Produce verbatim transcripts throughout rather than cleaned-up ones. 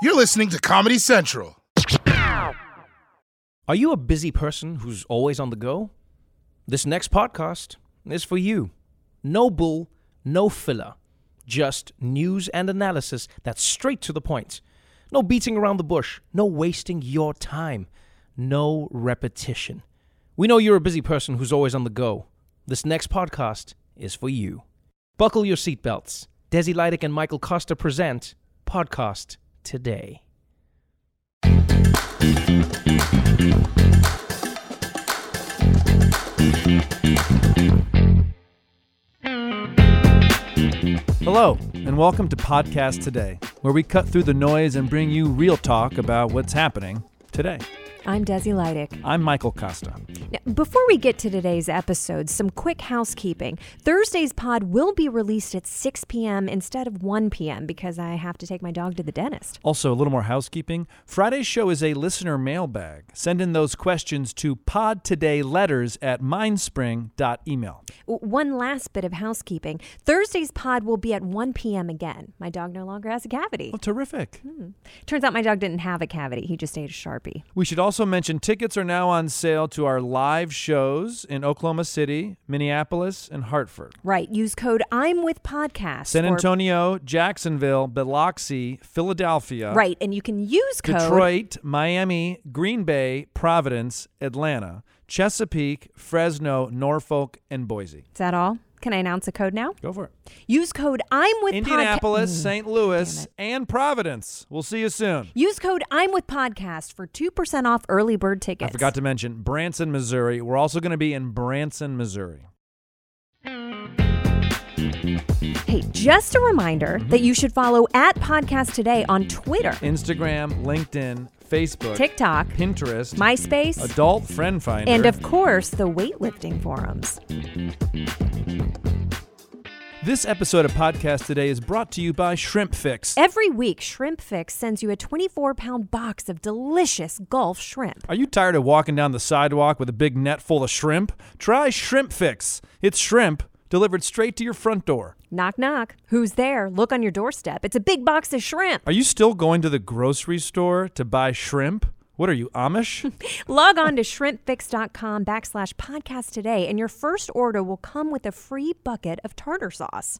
You're listening to Comedy Central. Are you a busy person who's always on the go? This next podcast is for you. No bull, no filler. Just news and analysis that's straight to the point. No beating around the bush. No wasting your time. No repetition. We know you're a busy person who's always on the go. This next podcast is for you. Buckle your seatbelts. Desi Leidick and Michael Costa present Podcast Today. Hello, and welcome to Podcast Today, where we cut through the noise and bring you real talk about what's happening today. I'm Desi Leidick. I'm Michael Costa. Now, before we get to today's episode, some quick housekeeping. Thursday's pod will be released at six p.m. instead of one p.m. because I have to take my dog to the dentist. Also, a little more housekeeping. Friday's show is a listener mailbag. Send in those questions to podtodayletters at mindspring dot email. One last bit of housekeeping. Thursday's pod will be at one p.m. again. My dog no longer has a cavity. Oh, terrific. Hmm. Turns out my dog didn't have a cavity. He just ate a Sharpie. We should also mention tickets are now on sale to our live shows in Oklahoma City, Minneapolis, and Hartford. Right. Use code I'm with Podcast. San for- Antonio, Jacksonville, Biloxi, Philadelphia. Right. And you can use code Detroit, Miami, Green Bay, Providence, Atlanta, Chesapeake, Fresno, Norfolk, and Boise. Is that all? Can I announce a code now? Go for it. Use code I'm with Indianapolis, Podca- Saint Louis, and Providence. We'll see you soon. Use code I'm with Podcast for two percent off early bird tickets. I forgot to mention Branson, Missouri. We're also going to be in Branson, Missouri. Hey, just a reminder mm-hmm. that you should follow at Podcast Today on Twitter, Instagram, LinkedIn, Facebook, TikTok, Pinterest, MySpace, Adult Friend Finder, and of course, the weightlifting forums. This episode of Podcast Today is brought to you by Shrimp Fix. Every week, Shrimp Fix sends you a twenty-four pound box of delicious Gulf shrimp. Are you tired of walking down the sidewalk with a big net full of shrimp? Try Shrimp Fix. It's shrimp delivered straight to your front door. Knock, knock. Who's there? Look on your doorstep. It's a big box of shrimp. Are you still going to the grocery store to buy shrimp? What are you, Amish? Log on to shrimpfix.com backslash podcast today, and your first order will come with a free bucket of tartar sauce.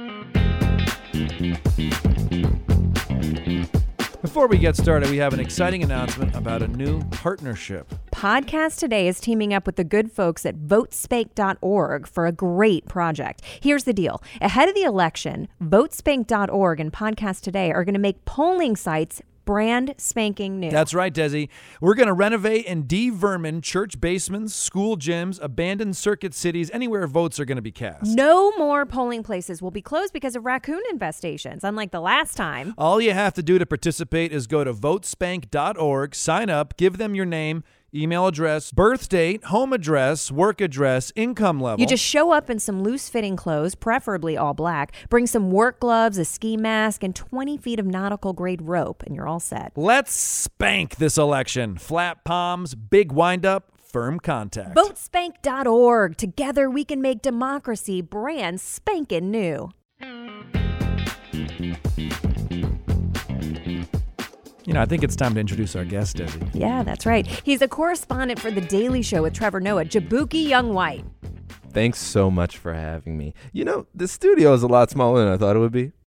Before we get started, we have an exciting announcement about a new partnership. Podcast Today is teaming up with the good folks at vote spank dot org for a great project. Here's the deal. Ahead of the election, vote spank dot org and Podcast Today are going to make polling sites brand spanking new. That's right, Desi. We're going to renovate and de-vermin church basements, school gyms, abandoned circuit cities, anywhere votes are going to be cast. No more polling places will be closed because of raccoon infestations, unlike the last time. All you have to do to participate is go to vote spank dot org, sign up, give them your name, email address, birth date, home address, work address, income level. You just show up in some loose-fitting clothes, preferably all black, bring some work gloves, a ski mask, and twenty feet of nautical-grade rope, and you're all set. Let's spank this election. Flat palms, big wind-up, firm contact. vote spank dot org. Together we can make democracy brand spankin' new. You know, I think it's time to introduce our guest, Desi. Yeah, that's right. He's a correspondent for The Daily Show with Trevor Noah, Jaboukie Young White. Thanks so much for having me. You know, the studio is a lot smaller than I thought it would be.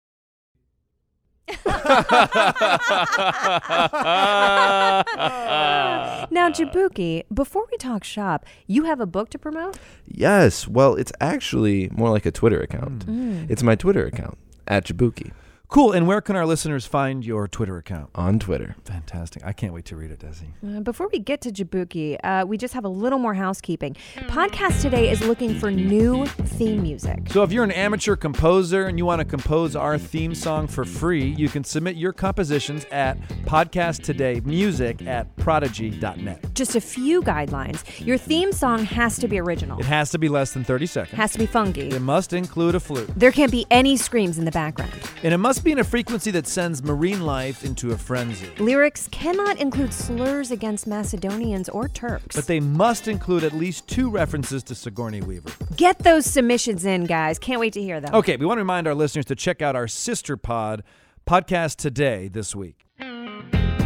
Now, Jaboukie, before we talk shop, you have a book to promote? Yes. Well, it's actually more like a Twitter account. Mm. It's my Twitter account, at Jaboukie. Cool. And where can our listeners find your Twitter account? On Twitter. Fantastic. I can't wait to read it, Desi. Uh, before we get to Jaboukie, uh, we just have a little more housekeeping. Podcast Today is looking for new theme music. So if you're an amateur composer and you want to compose our theme song for free, you can submit your compositions at podcasttodaymusic at prodigy dot net. Just a few guidelines. Your theme song has to be original. It has to be less than thirty seconds. Has to be funky. It must include a flute. There can't be any screams in the background. And it must be in a frequency that sends marine life into a frenzy. Lyrics cannot include slurs against Macedonians or Turks. But they must include at least two references to Sigourney Weaver. Get those submissions in, guys. Can't wait to hear them. Okay, we want to remind our listeners to check out our sister pod, Podcast Today, this week.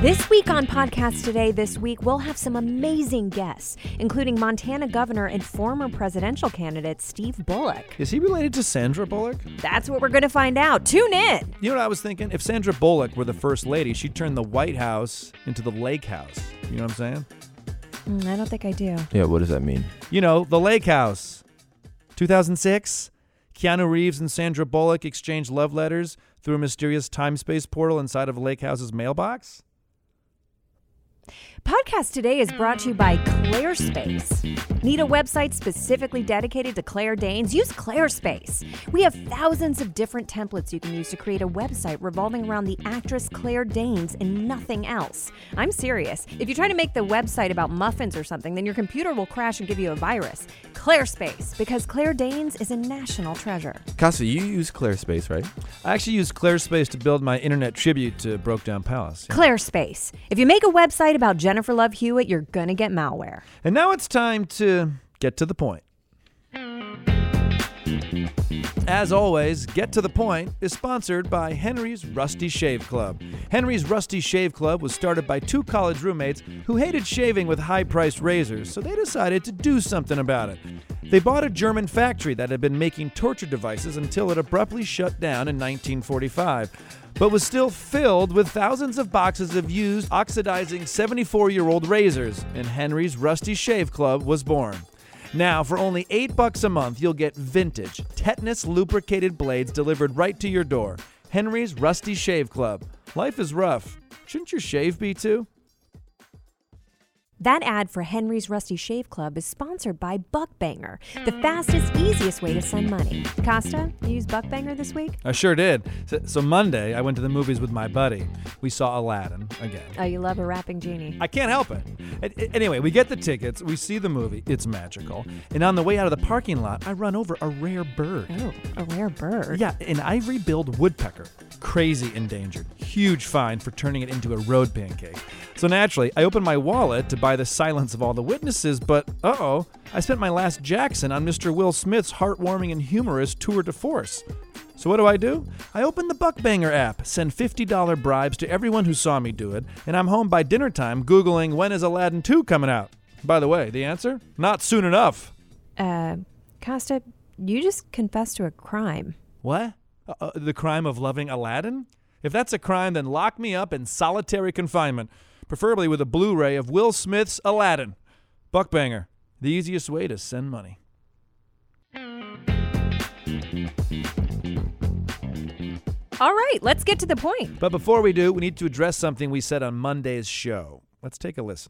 This week on Podcast Today, this week, we'll have some amazing guests, including Montana Governor and former presidential candidate Steve Bullock. Is he related to Sandra Bullock? That's what we're going to find out. Tune in. You know what I was thinking? If Sandra Bullock were the first lady, she'd turn the White House into the Lake House. You know what I'm saying? Mm, I don't think I do. Yeah, what does that mean? You know, the Lake House. two thousand six, Keanu Reeves and Sandra Bullock exchanged love letters through a mysterious time-space portal inside of Lake House's mailbox. Podcast Today is brought to you by ClearSpace. Need a website specifically dedicated to Claire Danes? Use ClearSpace. We have thousands of different templates you can use to create a website revolving around the actress Claire Danes and nothing else. I'm serious. If you try to make the website about muffins or something, then your computer will crash and give you a virus. ClearSpace, because Claire Danes is a national treasure. Casa, you use ClearSpace, right? I actually used ClearSpace to build my internet tribute to Broke Down Palace. Yeah. ClearSpace. If you make a website about Jennifer Love Hewitt, you're going to get malware. And now it's time to get to the point. As always, Get to the Point is sponsored by Henry's Rusty Shave Club. Henry's Rusty Shave Club was started by two college roommates who hated shaving with high-priced razors, so they decided to do something about it. They bought a German factory that had been making torture devices until it abruptly shut down in nineteen forty-five, but was still filled with thousands of boxes of used, oxidizing seventy-four-year-old razors, and Henry's Rusty Shave Club was born. Now, for only eight bucks a month, you'll get vintage, tetanus-lubricated blades delivered right to your door. Henry's Rusty Shave Club. Life is rough. Shouldn't your shave be too? That ad for Henry's Rusty Shave Club is sponsored by Buckbanger, the fastest, easiest way to send money. Costa, you used Buckbanger this week? I sure did. So, so Monday, I went to the movies with my buddy. We saw Aladdin again. Oh, you love a rapping genie. I can't help it. A- Anyway, we get the tickets, we see the movie, it's magical, and on the way out of the parking lot, I run over a rare bird. Oh, a rare bird. Yeah, an ivory-billed woodpecker. Crazy endangered. Huge fine for turning it into a road pancake. So naturally, I open my wallet to buy The Silence of All the Witnesses, but uh-oh, I spent my last Jackson on Mister Will Smith's heartwarming and humorous tour de force. So what do I do? I open the Buckbanger app, send fifty dollars bribes to everyone who saw me do it, and I'm home by dinner time Googling when is Aladdin two coming out. By the way, the answer? Not soon enough. Uh, Costa, you just confessed to a crime. What? Uh, uh, the crime of loving Aladdin? If that's a crime, then lock me up in solitary confinement, preferably with a Blu-ray of Will Smith's Aladdin. Buckbanger, the easiest way to send money. All right, let's get to the point. But before we do, we need to address something we said on Monday's show. Let's take a listen.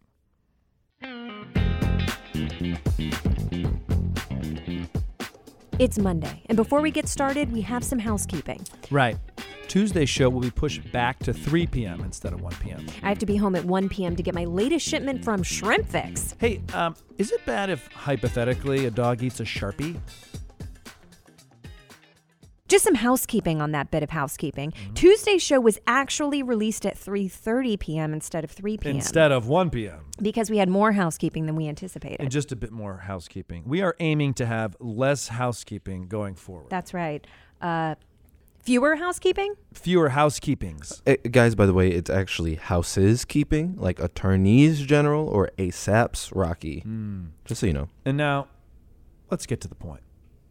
It's Monday, and before we get started, we have some housekeeping. Right. Tuesday's show will be pushed back to three p.m. instead of one p.m. I have to be home at one p.m. to get my latest shipment from Shrimp Fix. Hey, um, is it bad if, hypothetically, a dog eats a Sharpie? Just some housekeeping on that bit of housekeeping. Mm-hmm. Tuesday's show was actually released at three thirty p.m. instead of three p.m. Instead of one p.m. because we had more housekeeping than we anticipated. And just a bit more housekeeping. We are aiming to have less housekeeping going forward. That's right. Uh, fewer housekeeping? Fewer housekeepings. Eh, guys, by the way, it's actually houses keeping, like attorneys general or ASAP's Rocky. Mm. Just so you know. And now, let's get to the point.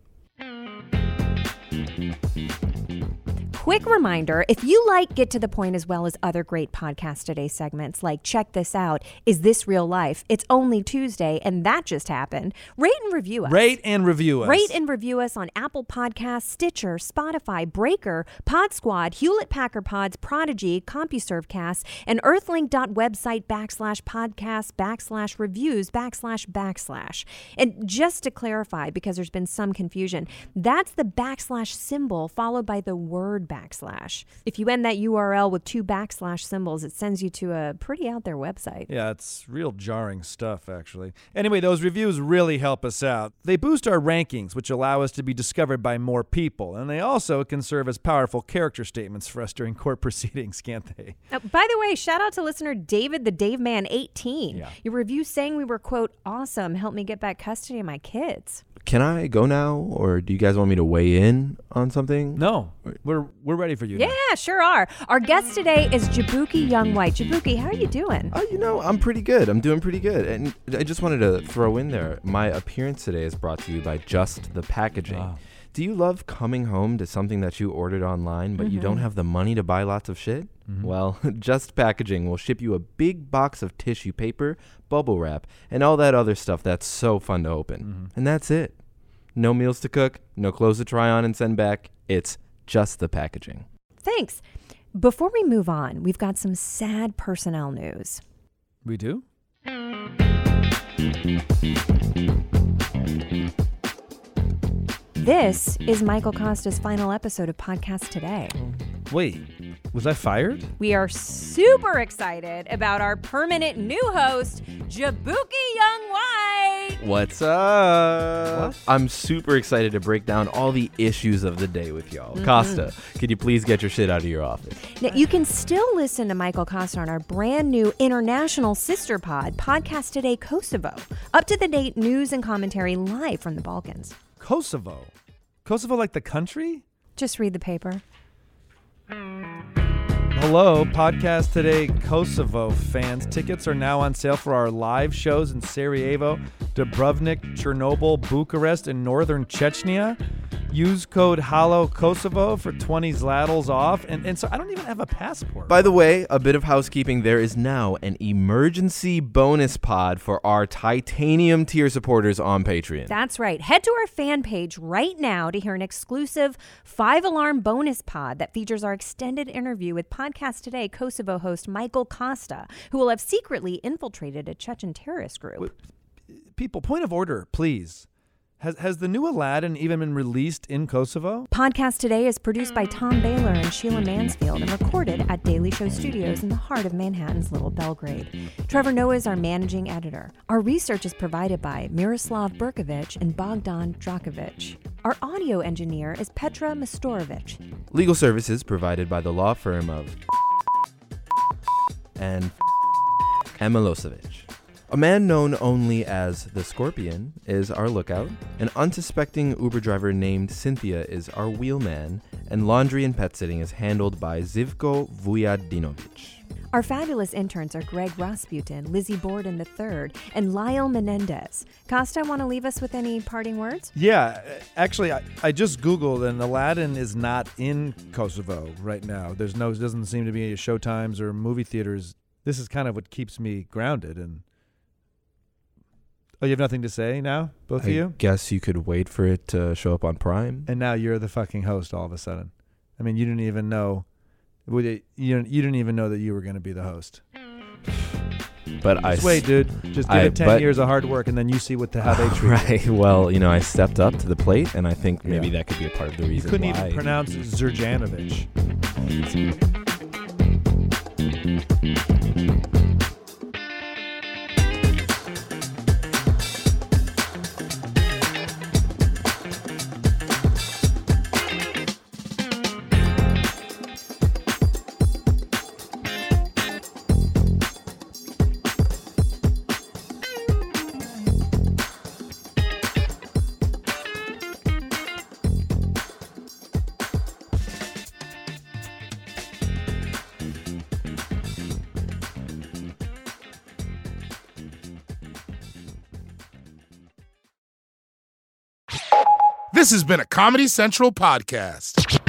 Quick reminder, if you like Get to the Point as well as other great Podcast Today segments like Check This Out, Is This Real Life? It's Only Tuesday, and that just happened. Rate and review us. Rate and review us. Rate and review us on Apple Podcasts, Stitcher, Spotify, Breaker, Pod Squad, Hewlett Packard Pods, Prodigy, CompuServeCast, and earthlink.website backslash podcast backslash reviews backslash backslash. And just to clarify, because there's been some confusion, that's the backslash symbol followed by the word backslash. If you end that U R L with two backslash symbols, it sends you to a pretty out there website. Yeah, it's real jarring stuff, actually. Anyway, those reviews really help us out. They boost our rankings, which allow us to be discovered by more people, and they also can serve as powerful character statements for us during court proceedings, can't they? Oh, by the way, shout out to listener David the Dave Man eighteen. Yeah. Your review saying we were, quote, awesome, helped me get back custody of my kids. Can I go now, or do you guys want me to weigh in on something? No, we're we're ready for you now. Yeah, sure are. Our guest today is Jaboukie Young White. Jaboukie, how are you doing? Oh, you know, I'm pretty good. I'm doing pretty good. And I just wanted to throw in there, my appearance today is brought to you by Just the Packaging. Wow. Do you love coming home to something that you ordered online, but Mm-hmm. you don't have the money to buy lots of shit? Mm-hmm. Well, Just Packaging will ship you a big box of tissue paper, bubble wrap, and all that other stuff that's so fun to open. Mm-hmm. And that's it. No meals to cook, no clothes to try on and send back. It's Just the Packaging. Thanks. Before we move on, we've got some sad personnel news. We do? This is Michael Costa's final episode of Podcast Today. Wait, was I fired? We are super excited about our permanent new host, Jaboukie Young White. What's up? What? I'm super excited to break down all the issues of the day with y'all. Mm-hmm. Costa, could you please get your shit out of your office? Now, you can still listen to Michael Costa on our brand new international sister pod, Podcast Today Kosovo. Up to the date news and commentary live from the Balkans. Kosovo. Kosovo like the country? Just read the paper. Hello, Podcast Today Kosovo fans. Tickets are now on sale for our live shows in Sarajevo, Dubrovnik, Chernobyl, Bucharest, and northern Chechnya. Use code HALLOKOSOVO for twenty zlatels off. And, and so I don't even have a passport. By the way, a bit of housekeeping. There is now an emergency bonus pod for our titanium tier supporters on Patreon. That's right. Head to our fan page right now to hear an exclusive five-alarm bonus pod that features our extended interview with Podcast Today Kosovo host Michael Costa, who will have secretly infiltrated a Chechen terrorist group. People, point of order, please. Has has the new Aladdin even been released in Kosovo? Podcast Today is produced by Tom Baylor and Sheila Mansfield and recorded at Daily Show Studios in the heart of Manhattan's Little Belgrade. Trevor Noah is our managing editor. Our research is provided by Miroslav Berkovic and Bogdan Drakovic. Our audio engineer is Petra Mastorovic. Legal services provided by the law firm of and Milosevic. A man known only as the Scorpion is our lookout. An unsuspecting Uber driver named Cynthia is our wheelman. And laundry and pet sitting is handled by Zivko Vujadinovic. Our fabulous interns are Greg Rasputin, Lizzie Borden the third, and Lyle Menendez. Costa, want to leave us with any parting words? Yeah, actually, I, I just Googled, and Aladdin is not in Kosovo right now. There's no, doesn't seem to be any showtimes or movie theaters. This is kind of what keeps me grounded. And oh, you have nothing to say now, both I of you? guess you could wait for it to show up on Prime. And now you're the fucking host all of a sudden. I mean, you didn't even know. Would it, you you didn't even know that you were going to be the host. But I Just wait, dude. Just give I- it ten but- years of hard work, and then you see what the how they treat you. Right. Well, you know, I stepped up to the plate, and I think maybe Yeah. that could be a part of the You reason couldn't why. even pronounce Zurjanovic. This has been a Comedy Central podcast.